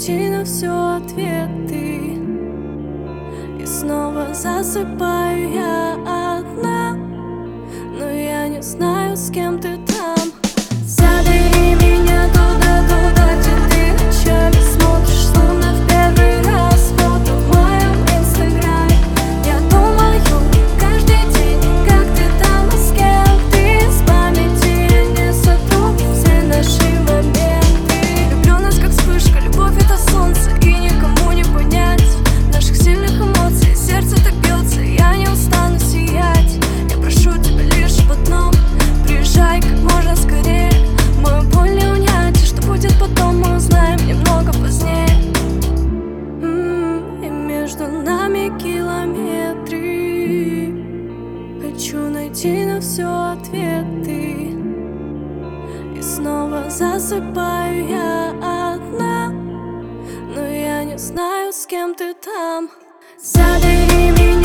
найти на все ответы. И снова засыпаю я одна, но я не знаю, с кем ты там. Забери меня туда, где ты ночами смотришь, словно в первый раз фото в моем инстаграме. Я думаю каждый день, как ты там и с кем ты. С памяти я не сотру все наши моменты. Люблю нас как вспышка, любовь это солнце, и никому не понять наших сильных эмоций. Сердце так бьется, я не устану сиять. Я прошу тебя лишь об одном: приезжай как можно скорее. Мою боль не унять, и что будет потом, мы узнаем немного позднее. И между нами километры. Хочу найти на все ответы. И снова засыпаю я одна, но я не знаю, с кем ты там. Забери меня